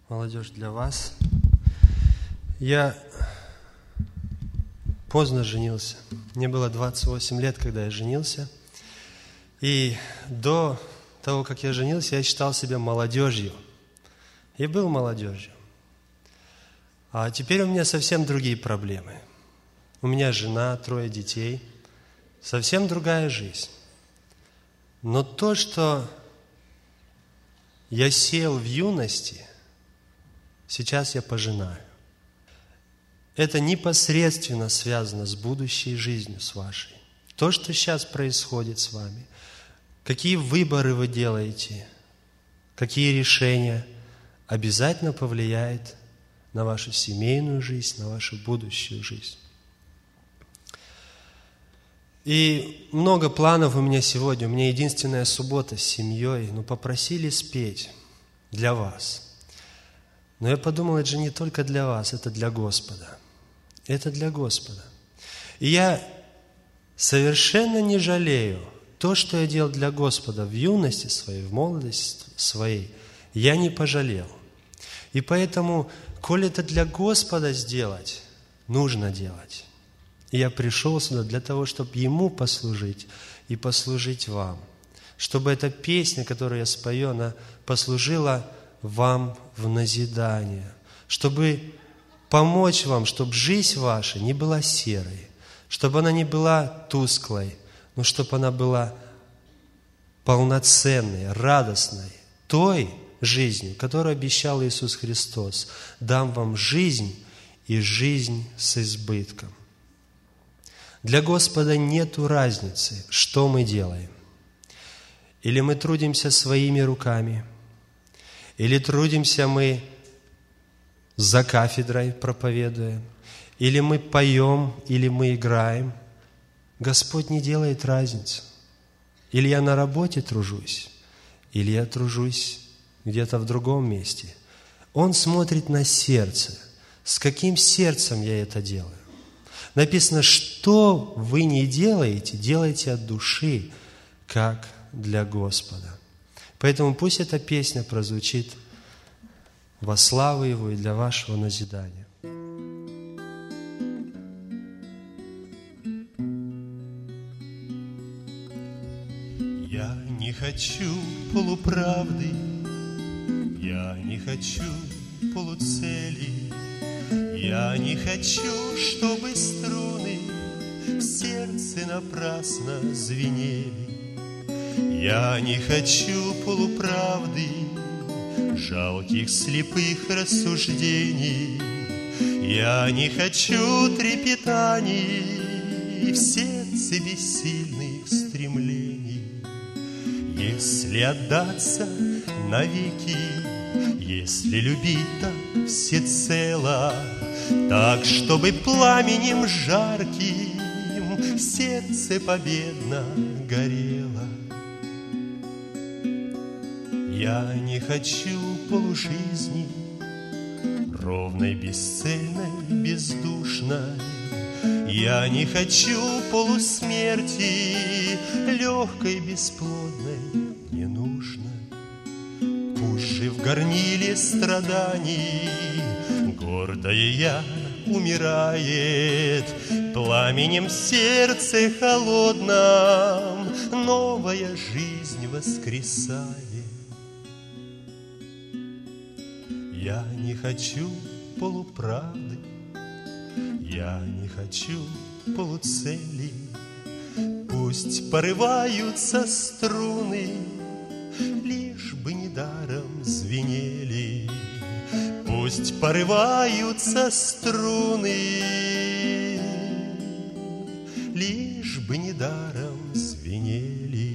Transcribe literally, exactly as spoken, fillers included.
молодежь, для вас. Я поздно женился. Мне было двадцать восемь лет, когда я женился. И до того, как я женился, я считал себя молодежью. И был молодежью. А теперь у меня совсем другие проблемы. У меня жена, трое детей. Совсем другая жизнь. Но то, что я сеял в юности, сейчас я пожинаю. Это непосредственно связано с будущей жизнью, с вашей. То, что сейчас происходит с вами, какие выборы вы делаете, какие решения, обязательно повлияет на вашу семейную жизнь, на вашу будущую жизнь. И много планов у меня сегодня. У меня единственная суббота с семьей. Ну, попросили спеть для вас. Но я подумал, это же не только для вас, это для Господа. Это для Господа. И я совершенно не жалею то, что я делал для Господа в юности своей, в молодости своей. Я не пожалел. И поэтому, коли это для Господа сделать, нужно делать. И я пришел сюда для того, чтобы Ему послужить и послужить вам. Чтобы эта песня, которую я спою, она послужила вам в назидание. Чтобы помочь вам, чтобы жизнь ваша не была серой, чтобы она не была тусклой, но чтобы она была полноценной, радостной, той жизнью, которую обещал Иисус Христос. Дам вам жизнь и жизнь с избытком. Для Господа нету разницы, что мы делаем. Или мы трудимся своими руками, или трудимся мы за кафедрой проповедуя, или мы поем, или мы играем. Господь не делает разницы. Или я на работе тружусь, или я тружусь где-то в другом месте. Он смотрит на сердце. С каким сердцем я это делаю? Написано, что вы не делаете, делайте от души, как для Господа. Поэтому пусть эта песня прозвучит во славу Его и для вашего назидания. Я не хочу полуправды, я не хочу полуцели, я не хочу, чтобы струны в сердце напрасно звенели. Я не хочу полуправды, жалких слепых рассуждений. Я не хочу трепетаний в сердце бессильных стремлений. Если отдаться навеки, если любить так всецело, так, чтобы пламенем жарким сердце победно горело. Я не хочу полужизни, ровной, бесцельной, бездушной. Я не хочу полусмерти, легкой, бесплодной, ненужной. Пусть же в горниле страданий гордая я умирает, пламенем сердце холодном новая жизнь воскресает. Я не хочу полуправды, я не хочу полуцели. Пусть порываются струны, лишь бы недаром звенели. Пусть порываются струны, лишь бы недаром звенели.